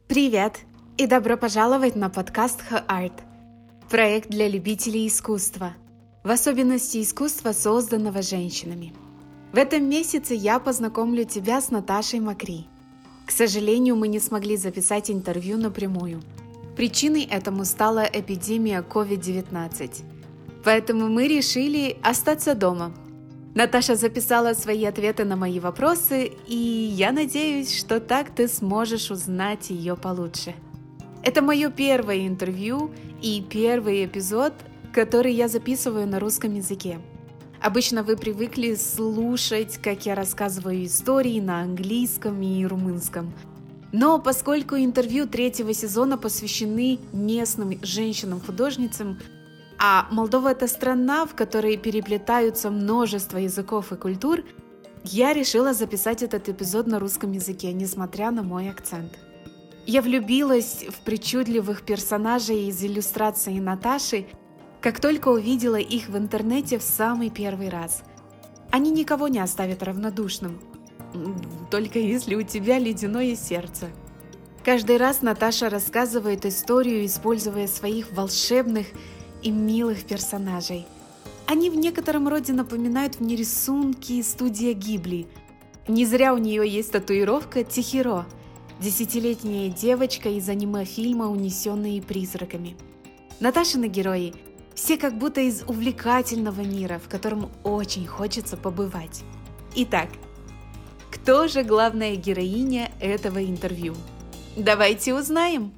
Привет и добро пожаловать на подкаст Her Art, проект для любителей искусства, в особенности искусства, созданного женщинами. В этом месяце я познакомлю тебя с Наташей Макри. К сожалению, мы не смогли записать интервью напрямую. Причиной этому стала эпидемия COVID-19, поэтому мы решили остаться дома. Наташа записала свои ответы на мои вопросы, и я надеюсь, что так ты сможешь узнать ее получше. Это мое первое интервью и первый эпизод, который я записываю на русском языке. Обычно вы привыкли слушать, как я рассказываю истории на английском и румынском. Но поскольку интервью третьего сезона посвящены местным женщинам-художницам, а Молдова — это страна, в которой переплетаются множество языков и культур, я решила записать этот эпизод на русском языке, несмотря на мой акцент. Я влюбилась в причудливых персонажей из иллюстрации Наташи, как только увидела их в интернете в самый первый раз. Они никого не оставят равнодушным, только если у тебя ледяное сердце. Каждый раз Наташа рассказывает историю, используя своих волшебных и милых персонажей. Они в некотором роде напоминают мне рисунки студии Гибли. Не зря у нее есть татуировка Тихиро, 10-летняя девочка из аниме-фильма «Унесенные призраками». Наташины герои все как будто из увлекательного мира, в котором очень хочется побывать. Итак, кто же главная героиня этого интервью? Давайте узнаем!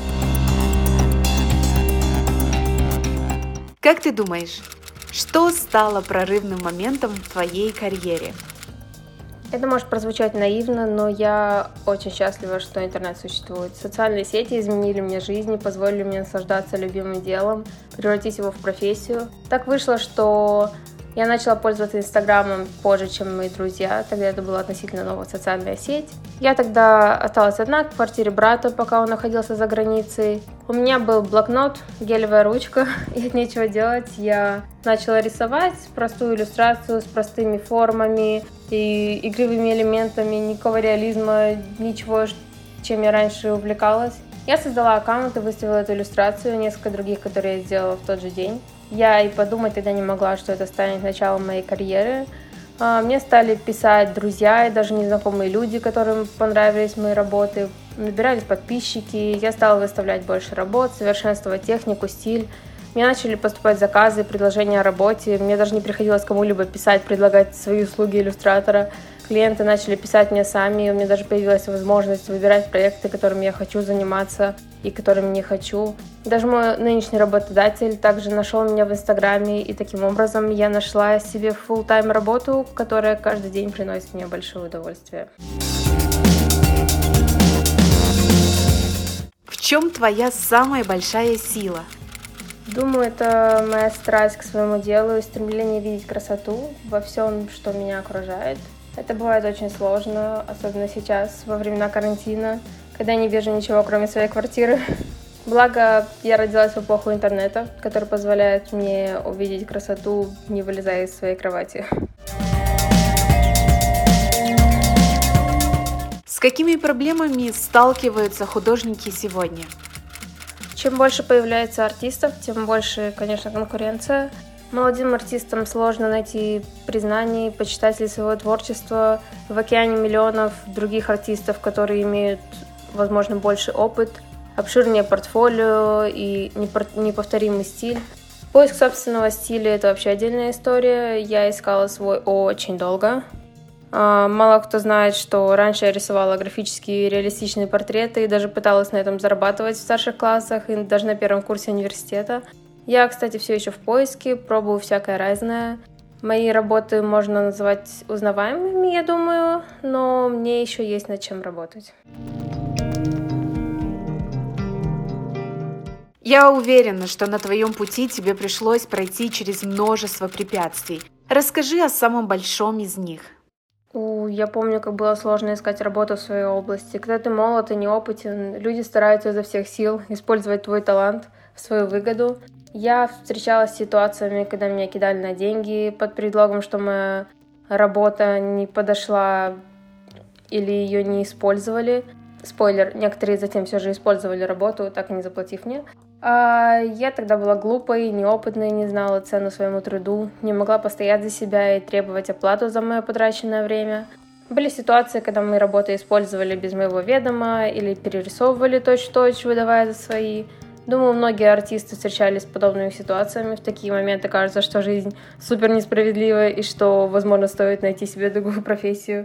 Как ты думаешь, что стало прорывным моментом в твоей карьере? Это может прозвучать наивно, но я очень счастлива, что интернет существует. Социальные сети изменили мне жизнь и позволили мне наслаждаться любимым делом, превратить его в профессию. Так вышло, что я начала пользоваться Инстаграмом позже, чем мои друзья. Тогда это была относительно новая социальная сеть. Я тогда осталась одна в квартире брата, пока он находился за границей. У меня был блокнот, гелевая ручка, и от нечего делать я начала рисовать простую иллюстрацию с простыми формами и игривыми элементами, никакого реализма, ничего, чем я раньше увлекалась. Я создала аккаунт и выставила эту иллюстрацию, несколько других, которые я сделала в тот же день. Я и подумать тогда не могла, что это станет началом моей карьеры. Мне стали писать друзья и даже незнакомые люди, которым понравились мои работы. Набирались подписчики, я стала выставлять больше работ, совершенствовать технику, стиль. Мне начали поступать заказы, предложения о работе. Мне даже не приходилось кому-либо писать, предлагать свои услуги иллюстратора. Клиенты начали писать мне сами, у меня даже появилась возможность выбирать проекты, которыми я хочу заниматься и которыми не хочу. Даже мой нынешний работодатель также нашел меня в Инстаграме, и таким образом я нашла себе фулл-тайм работу, которая каждый день приносит мне большое удовольствие. В чем твоя самая большая сила? Думаю, это моя страсть к своему делу и стремление видеть красоту во всем, что меня окружает. Это бывает очень сложно, особенно сейчас, во времена карантина, когда я не вижу ничего, кроме своей квартиры. Благо, я родилась в эпоху интернета, который позволяет мне увидеть красоту, не вылезая из своей кровати. С какими проблемами сталкиваются художники сегодня? Чем больше появляется артистов, тем больше, конечно, конкуренция. Молодым артистам сложно найти признание и почитателей своего творчества в океане миллионов других артистов, которые имеют, возможно, больше опыт, обширнее портфолио и неповторимый стиль. Поиск собственного стиля — это вообще отдельная история. Я искала свой очень долго. Мало кто знает, что раньше я рисовала графические реалистичные портреты и даже пыталась на этом зарабатывать в старших классах и даже на первом курсе университета. Я, кстати, все еще в поиске, пробую всякое разное. Мои работы можно назвать узнаваемыми, я думаю, но мне еще есть над чем работать. Я уверена, что на твоем пути тебе пришлось пройти через множество препятствий. Расскажи о самом большом из них. Я помню, как было сложно искать работу в своей области. Когда ты молод и неопытен, люди стараются изо всех сил использовать твой талант в свою выгоду. Я встречалась с ситуациями, когда меня кидали на деньги под предлогом, что моя работа не подошла или ее не использовали. Спойлер, некоторые затем все же использовали работу, так и не заплатив мне. Я тогда была глупой, неопытной, не знала цену своему труду, не могла постоять за себя и требовать оплату за мое потраченное время. Были ситуации, когда мои работы использовали без моего ведома или перерисовывали точь-в-точь, выдавая за свои. Думаю, многие артисты встречались с подобными ситуациями. В такие моменты кажется, что жизнь супер несправедлива и что, возможно, стоит найти себе другую профессию.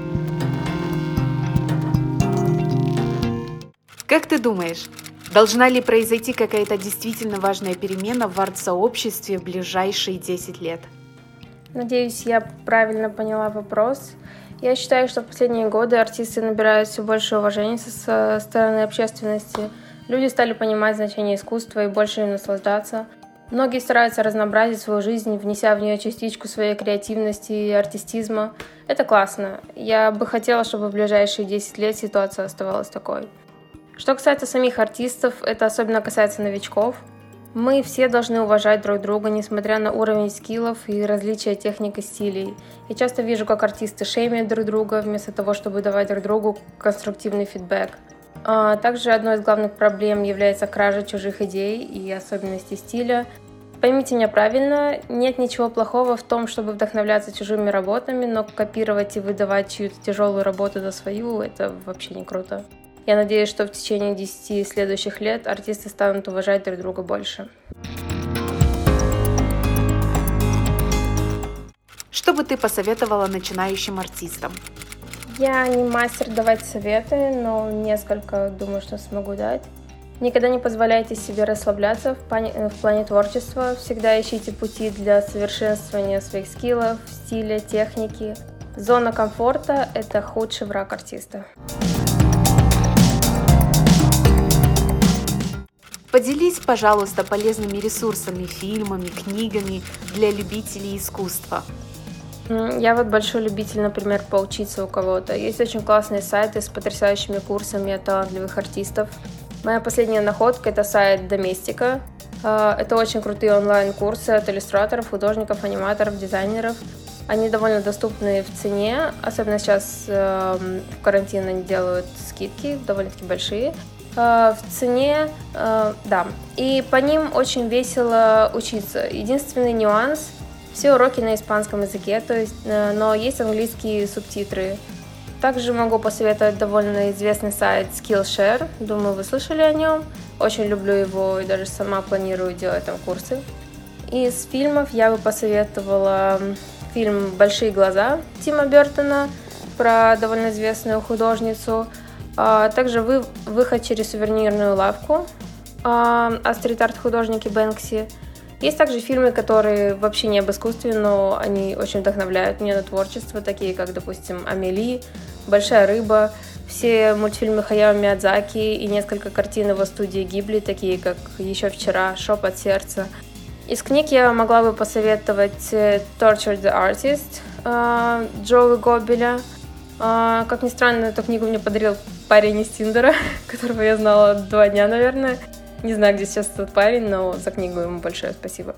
Как ты думаешь, должна ли произойти какая-то действительно важная перемена в арт-сообществе в ближайшие 10 лет? Надеюсь, я правильно поняла вопрос. Я считаю, что в последние годы артисты набирают все больше уважения со стороны общественности. Люди стали понимать значение искусства и больше им наслаждаться. Многие стараются разнообразить свою жизнь, внеся в нее частичку своей креативности и артистизма. Это классно. Я бы хотела, чтобы в ближайшие 10 лет ситуация оставалась такой. Что касается самих артистов, это особенно касается новичков. Мы все должны уважать друг друга, несмотря на уровень скиллов и различия техник и стилей. Я часто вижу, как артисты шеймят друг друга, вместо того, чтобы давать друг другу конструктивный фидбэк. Также одной из главных проблем является кража чужих идей и особенностей стиля. Поймите меня правильно, нет ничего плохого в том, чтобы вдохновляться чужими работами, но копировать и выдавать чью-то тяжелую работу за свою – это вообще не круто. Я надеюсь, что в течение 10 следующих лет артисты станут уважать друг друга больше. Что бы ты посоветовала начинающим артистам? Я не мастер давать советы, но несколько думаю, что смогу дать. Никогда не позволяйте себе расслабляться в плане творчества. Всегда ищите пути для совершенствования своих скиллов, стиля, техники. Зона комфорта – это худший враг артиста. Поделись, пожалуйста, полезными ресурсами, фильмами, книгами для любителей искусства. Я вот большой любитель, например, поучиться у кого-то. Есть очень классные сайты с потрясающими курсами от талантливых артистов. Моя последняя находка – это сайт Domestika. Это очень крутые онлайн-курсы от иллюстраторов, художников, аниматоров, дизайнеров. Они довольно доступны в цене, особенно сейчас в карантин они делают скидки, довольно-таки большие. В цене, да. И по ним очень весело учиться. Единственный нюанс – все уроки на испанском языке, но есть английские субтитры. Также могу посоветовать довольно известный сайт Skillshare. Думаю, вы слышали о нем. Очень люблю его и даже сама планирую делать там курсы. Из фильмов я бы посоветовала фильм «Большие глаза» Тима Бёртона про довольно известную художницу. Также выход через сувенирную лавку о стрит-арт-художнике Бэнкси. Есть также фильмы, которые вообще не об искусстве, но они очень вдохновляют меня на творчество, такие как, допустим, «Амели», «Большая рыба», все мультфильмы Хаяо Миядзаки и несколько картин его студии Гибли, такие как «Еще вчера», «Шепот сердца». Из книг я могла бы посоветовать «Torture the Artist» Джоуи Гоббеля. Как ни странно, эту книгу мне подарил парень из Тиндера, которого я знала 2 дня, наверное. Не знаю, где сейчас этот парень, но за книгу ему большое спасибо.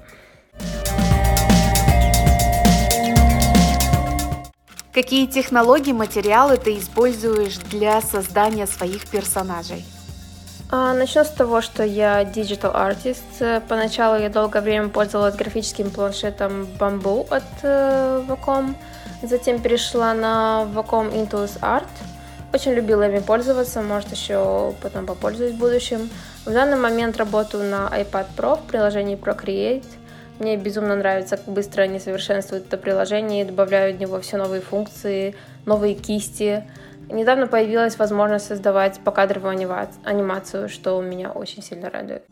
Какие технологии, материалы ты используешь для создания своих персонажей? Начну с того, что я digital artist. Поначалу я долгое время пользовалась графическим планшетом Bamboo от Wacom. Затем перешла на Wacom Intuos Art. Очень любила ими пользоваться, может, еще потом попользуюсь в будущем. В данный момент работаю на iPad Pro в приложении Procreate. Мне безумно нравится, как быстро они совершенствуют это приложение и добавляют в него все новые функции, новые кисти. Недавно появилась возможность создавать покадровую анимацию, что меня очень сильно радует.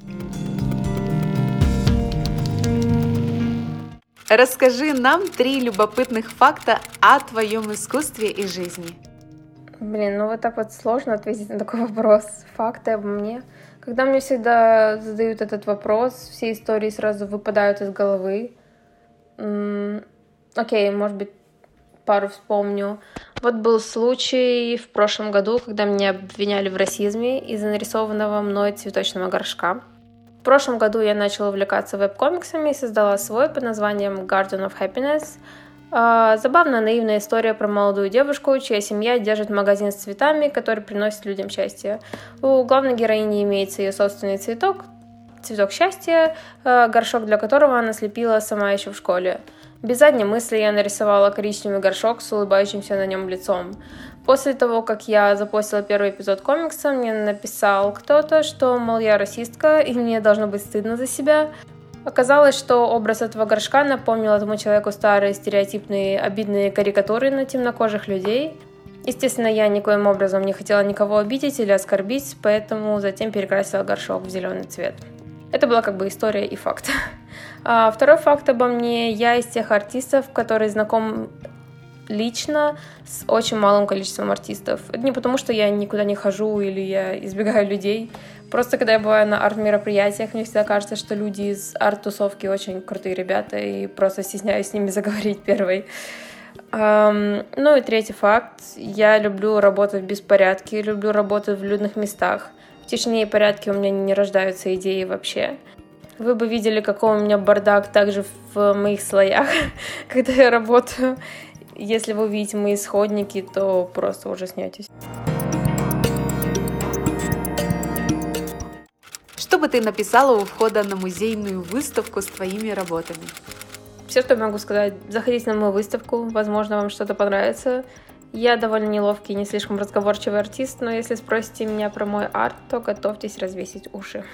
Расскажи нам 3 любопытных факта о твоем искусстве и жизни. Вот так вот сложно ответить на такой вопрос. Факты обо мне. Когда мне всегда задают этот вопрос, все истории сразу выпадают из головы. Окей, может быть, пару вспомню. Вот был случай в прошлом году, когда меня обвиняли в расизме из-за нарисованного мной цветочного горшка. В прошлом году я начала увлекаться веб-комиксами и создала свой под названием Garden of Happiness. Забавная, наивная история про молодую девушку, чья семья держит магазин с цветами, который приносит людям счастье. У главной героини имеется ее собственный цветок счастья, горшок для которого она слепила сама еще в школе. Без задней мысли я нарисовала коричневый горшок с улыбающимся на нем лицом. После того, как я запостила первый эпизод комикса, мне написал кто-то, что, мол, я расистка, и мне должно быть стыдно за себя. Оказалось, что образ этого горшка напомнил этому человеку старые стереотипные обидные карикатуры на темнокожих людей. Естественно, я никоим образом не хотела никого обидеть или оскорбить, поэтому затем перекрасила горшок в зеленый цвет. Это была как бы история и факт. Второй факт обо мне. Я из тех артистов, которые знаком лично с очень малым количеством артистов. Это не потому, что я никуда не хожу или я избегаю людей. Просто когда я бываю на арт-мероприятиях, мне всегда кажется, что люди из арт-тусовки очень крутые ребята, и просто стесняюсь с ними заговорить первой. Ну и третий факт. Я люблю работать в беспорядке, люблю работать в людных местах. В тишине и порядке у меня не рождаются идеи вообще. Вы бы видели, какой у меня бардак также в моих слоях, когда я работаю. Если вы увидите мои исходники, то просто ужаснетесь. Что бы ты написала у входа на музейную выставку с твоими работами? Все, что я могу сказать, заходите на мою выставку, возможно, вам что-то понравится. Я довольно неловкий, не слишком разговорчивый артист, но если спросите меня про мой арт, то готовьтесь развесить уши.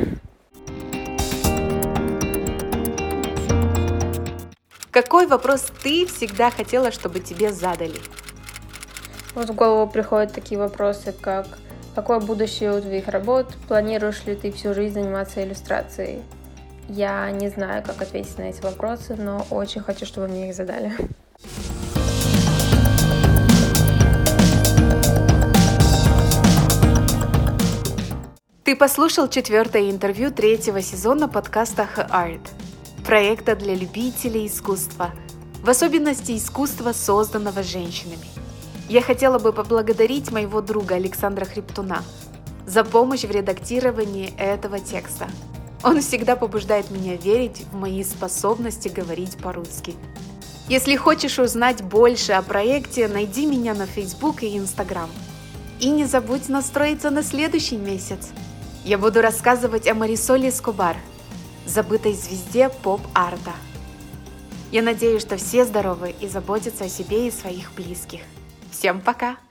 Какой вопрос ты всегда хотела, чтобы тебе задали? Вот в голову приходят такие вопросы, как: какое будущее у твоих работ? Планируешь ли ты всю жизнь заниматься иллюстрацией? Я не знаю, как ответить на эти вопросы, но очень хочу, чтобы мне их задали. Ты послушал 4-е интервью 3-го сезона подкаста H-Art, проекта для любителей искусства, в особенности искусства, созданного женщинами. Я хотела бы поблагодарить моего друга Александра Хребтуна за помощь в редактировании этого текста. Он всегда побуждает меня верить в мои способности говорить по-русски. Если хочешь узнать больше о проекте, найди меня на Facebook и Instagram. И не забудь настроиться на следующий месяц. Я буду рассказывать о Марисоль Эскобар, забытой звезде поп-арта. Я надеюсь, что все здоровы и заботятся о себе и своих близких. Всем пока!